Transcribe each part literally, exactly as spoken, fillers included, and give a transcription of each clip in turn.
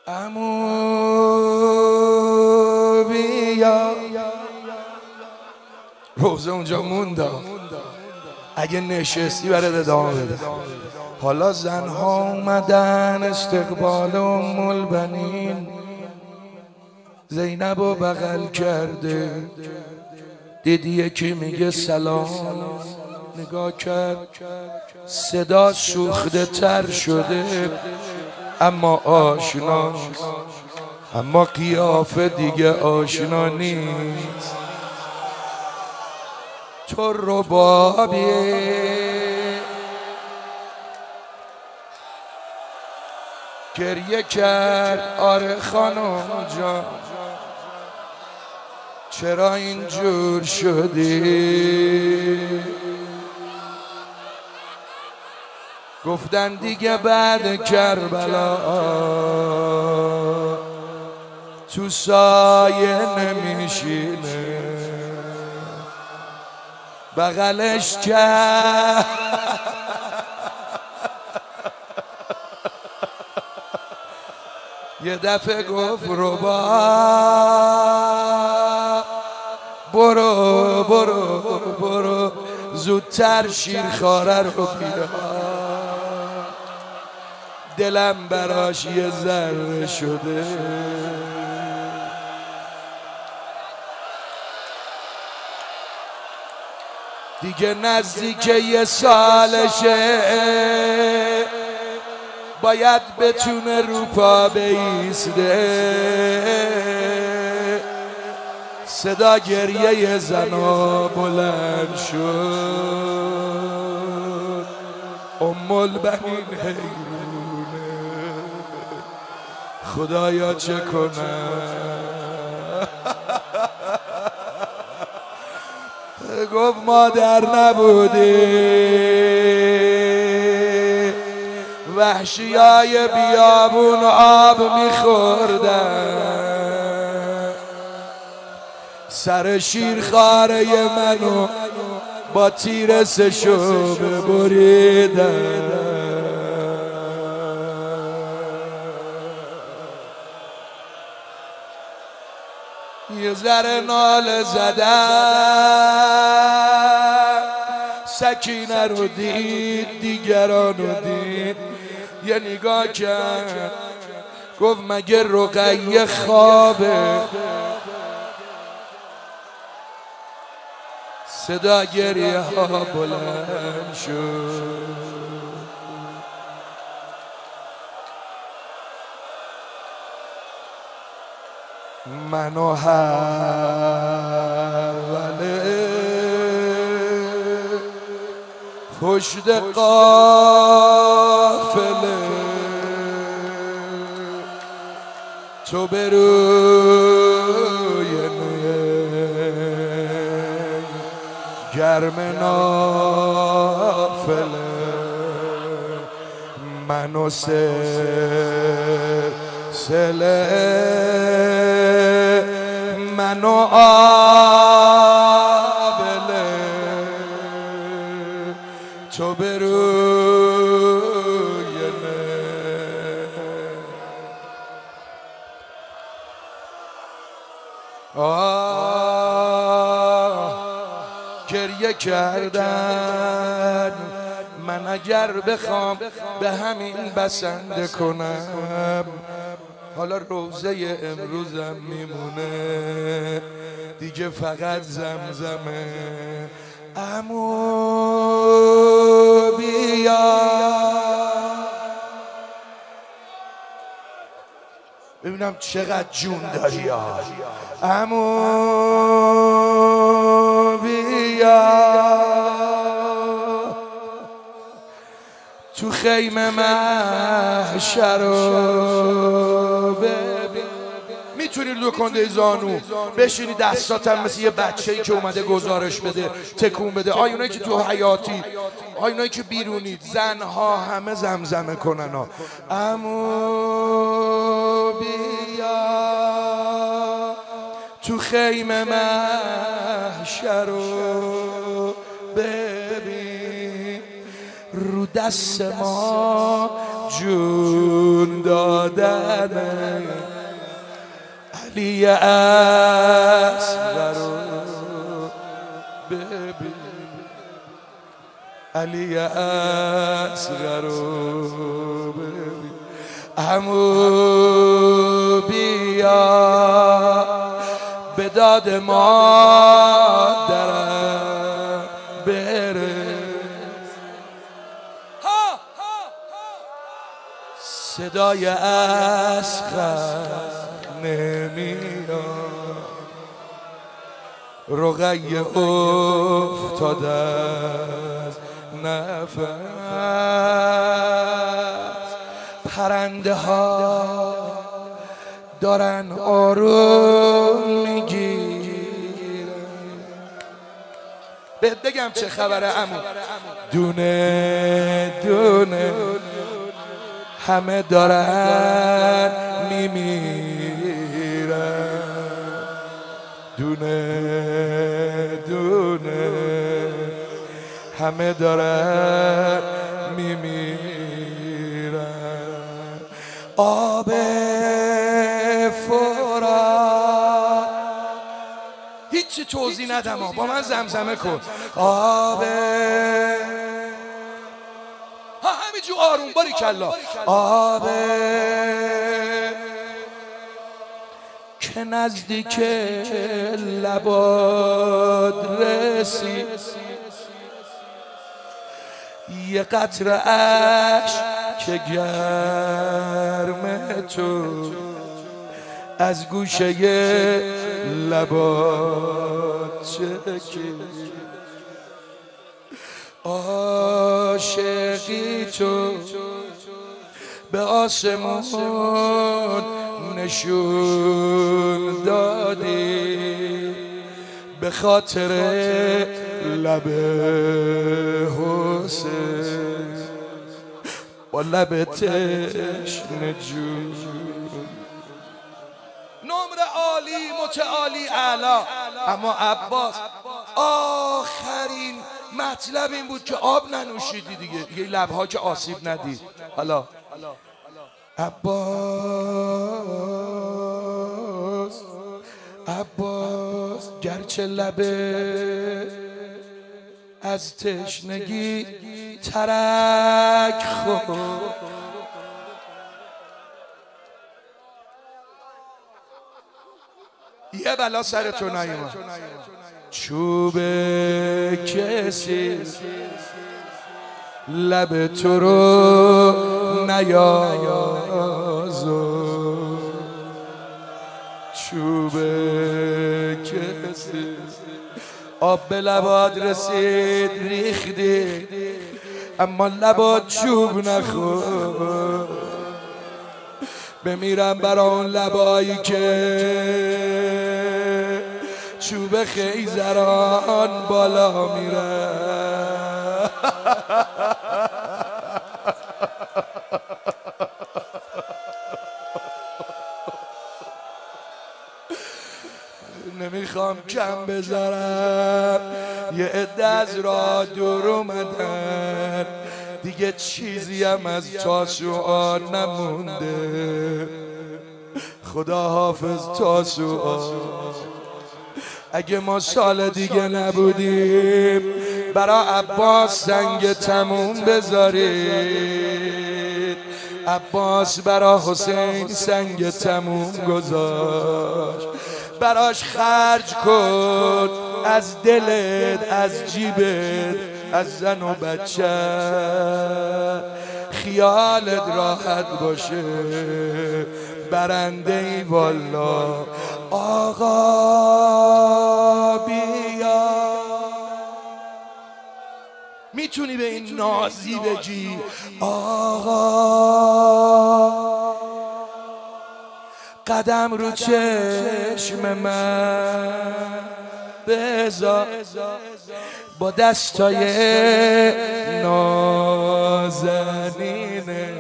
عمو بیا. روزه اونجا مونده، اگه نشستی برات ادامه بده. حالا زنها اومدن استقبال ام البنین، زینب رو بغل کرده، دیدی یکی میگه سلام، نگاه کرد صدا سوخته تر شده اما آشنا، اما قیافه دیگه آشنا نیست. تو ربابی گریه کرد آره خانم جان، چرا اینجور شدی؟ گفتن دیگه بعد کربلا تو سایه نمیشینه. بغلش کرد یه دفعه گفت ربا برو برو برو زودتر شیرخواره رو بیار. دلم براش یه ذره شده. دیگه نزدیک یه سالشه، باید بتونه رو پا بیسته. صدا گریه زنا بلند شد، ام البنین حیرونه خدایا چه کنم. گفت مادر نبودی وحشیای بیابون آب میخوردن، سر شیرخواره منو با تیر سشوم بریدن. یه ذره ناله زدن، سکینه رو دید دیگران رو دید، یه نگاه کرد گفت مگه رقیه خوابه؟ صدا گریه ها بلند شد. منو حوله پشت قافله، تو به روی گرم نافله، منو سلسله منو آبله، تو به روی آه گریه کردن. من اگر بخوام به همین بسنده کنم، حالا روزه امروزم میمونه دیگه فقط زمزمه. عمو بیا ببینم چقدر جون داری یا عمو بیا. تو خیمه محشر رو ببین، میتونی دو کنده زانو بشینی دستاتم مثل یه بچه‌ای که اومده گزارش بده تکون بده. آیونایی که تو حیاتی، آیونایی که بیرونید، زنها همه زمزمه کنن ها. عمو بیا تو خیمه محشر رو ببین، رو دست ما جون دادن علی اصغر ببین، علی اصغر ببین، عمو بیا به داد مادرم برس، صدای اصغر نمیاد، رقیه افتاده از نفس، پرنده ها دارن آروم میگیرن. بهت بگم چه خبره عمو؟ دونه دونه همه دارن میمیرن، دونه دونه همه دارن میمیرن. آب فرات هیچی توضیح ندم، با من زمزمه کن. آب ها همینجور آروم، باری کلا. آب که نزدیک لباد رسید، یه قطره اشک که گرم تو از گوشه لباد چکید، عاشقی تو به آسمون نشون دادی، به خاطر لب حسین با لب تشنه جون. نمره عالی متعالی اعلا. اما عباس آخرین مطلب این بود که آب ننوشیدی دیگه، یه لبها که آسیب ندید. حالا عباس عباس گرچه لبه از تشنگی ترک خورد، یه بلا سرتو نیومد، چوب کسی لب تو رو نیازو، چوب کسی آب به لباد رسید ریختی، اما لباد چوب نخورد. بمیرم برا اون لبایی که چوب خیزران بالا میره. نمیخوام کم بذارم، یه عده از راه دور اومدن، دیگه چیزی هم از تاسوعا نمونده. خدا حافظ تاسوعا. اگه ما سال دیگه نبودیم برا عباس سنگ تموم بذارید. عباس برا حسین سنگ تموم گذاشت، براش خرج کن از دلت، از جیبت، از زن و بچه، خیالت راحت باشه. برنده ای والا. آقا بیا، میتونی به این نازی بگی آقا قدم رو چشم من بذار، با دستای نازنینه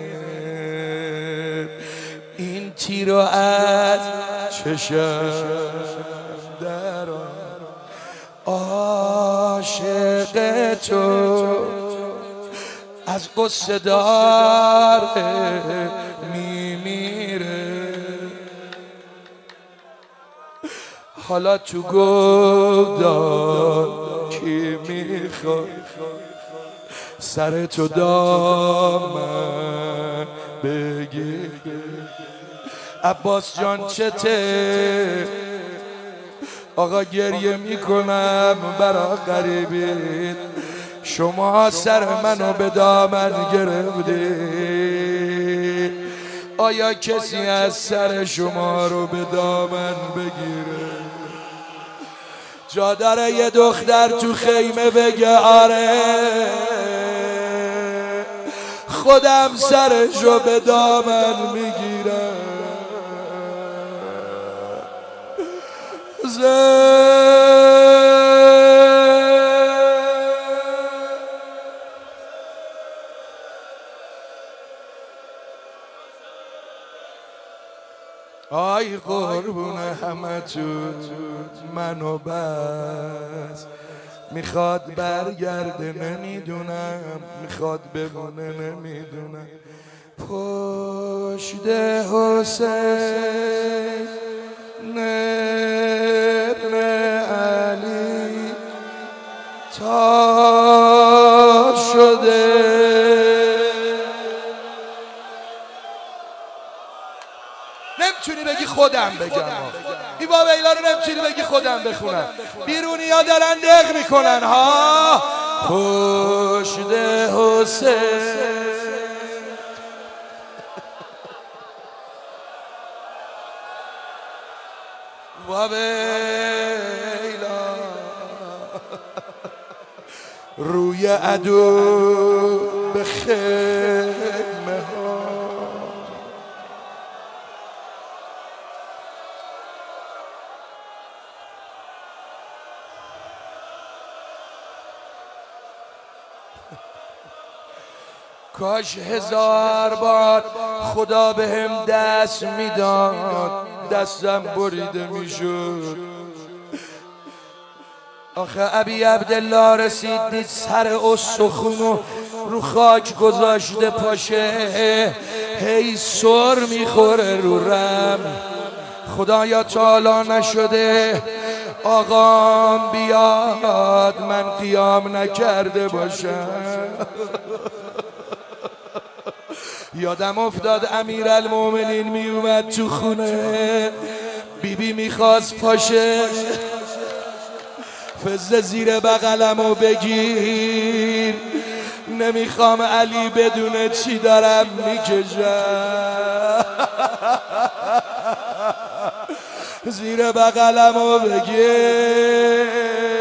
این تیرو از چشم درآر. عاشق تو از قصه دار میمیره. حالا تو گودار کی میخواد سر تو دامن بگیره؟ عباس جان چته؟ آقا گریه میکنم برا غریبی، شما سر منو به دامن گرفتی، آیا کسی از سر شما رو به دامن بگیره؟ جا داره یه دختر تو خیمه بگه آره خودم سرشو به دامن میگیرم. آی قربون همه تو منو بس، میخواد برگرده نمیدونم، میخواد بمونه نمیدونم. پشت حسین ابن علی تا شده، نمیتونی بگی خودم بگم، این باب ایلا رو نمیتونی بگی خودم بخونم، بیرونی ها دارن دق میکنن ها. پشت حسین باب ایلا روی عدو به خیمه ها، کاش هزار بار خدا بهم دست میداد دستم بریده میشد. آخه ابی عبدالله رسید دید سر استخونو رو خاک گذاشته پاشه هی سر میخوره رو رم. خدایا تعالی نشده آقام بیاد من قیام نکرده باشم. یادم افتاد امیرالمومنین می اومد تو خونه، بیبی میخواست پاشه فزه زیر بغلمو بگیر، نمیخوام علی بدونه چی دارم میکشم، زیر بغلمو بگیر.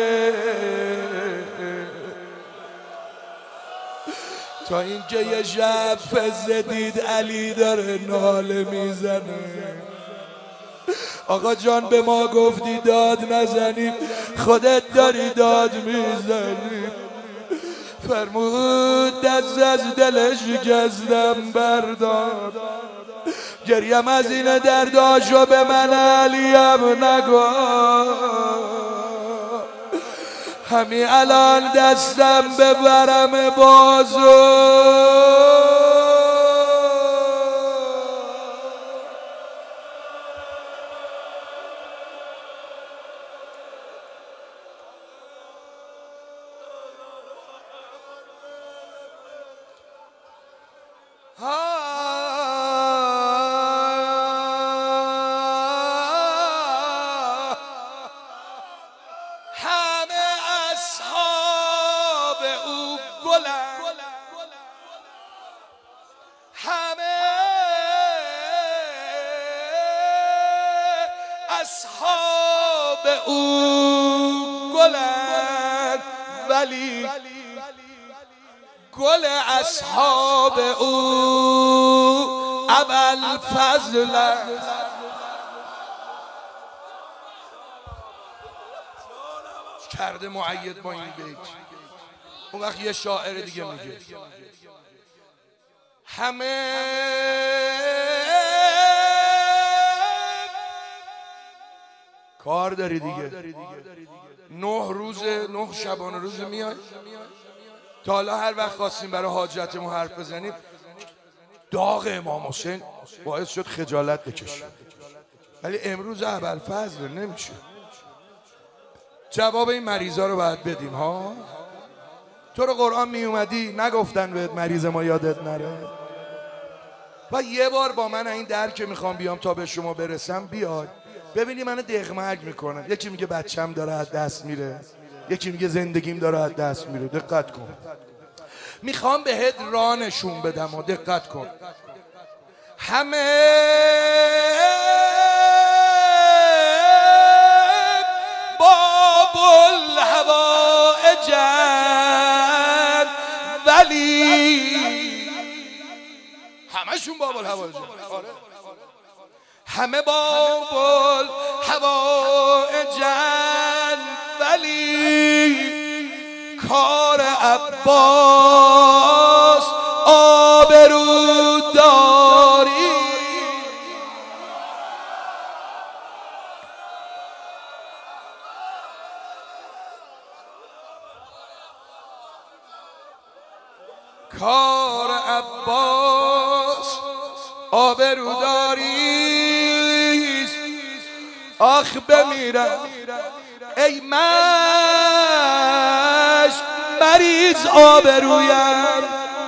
تا اینکه یه شب فزه دید علی داره ناله میزنه. آقا جان به ما گفتی داد نزنیم، خودت داری داد میزنی. فرمود دست از دلش شکستم بردار، گریم از این درداشو به من علیم نگو، همین الان دستم ببرم بازو. اصحاب او گلند ولی گل اصحاب او ابوالفضل کرده مؤید با این بیت. اون وقت یه شاعر دیگه میگه همه کار داری دیگه، نه روز نه شبانه روز میای تا حالا هر وقت خواستیم برای حاجتمون حرف بزنیم داغ امام حسین باعث شد خجالت بکشیم، ولی امروز ابوالفضل نمیشه. جواب این مریضا رو باید بدیم ها. تو رو قرآن می اومدی نگفتن بهت مریض ما یادت نره؟ و یه بار با من این در که میخوام بیام تا به شما برسم بیاد ببینی منو دغمگ میکنن. یکی میگه بچم داره از دست میره، یکی میگه زندگیم داره از دست میره. دقت کن، میخوام بهت راه نشون بدم و دقت کن. همه باب الهوائجن ولی همشون باب الهوائجن، همه باب الهوائجن ولی کار عباس آبروداری. کار عباس آبروداریست. آخ بمیرم ای مش مریض آبرویم.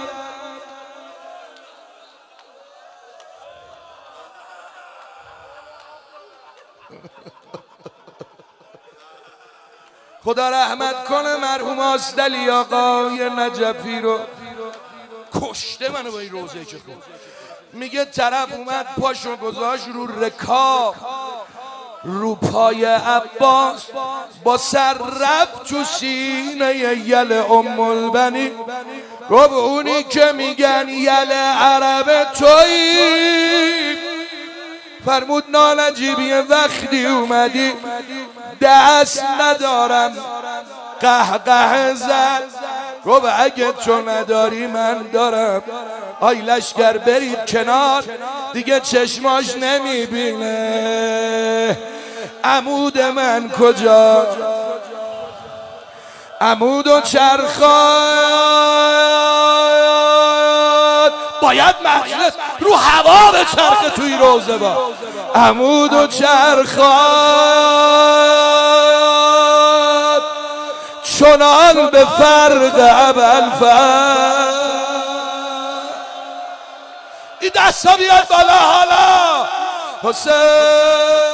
خدا رحمت کنه مرحوم آستلی آقای نجفی رو، کشته منو با این روزه که خود میگه طرف اومد پاشو گذاشت رو رکاب رو پای عباس با سر رفت تو سینه یل ام البنی. گفت اونی که میگن یل عرب تویی، فرمود نالجیبی وقتی اومدی دست ندارم قهقه زد. گفت اگه تو نداری من دارم. آی لشکر برید کنار دیگه چشماش نمیبینه. عمود من کجا؟ عمود و چرخات باید مجلس رو هوا به چرخ توی روزه با. عمود و چرخات چنان به فرق ابوالفضل. این دستا بیاد بالا حالا. حسین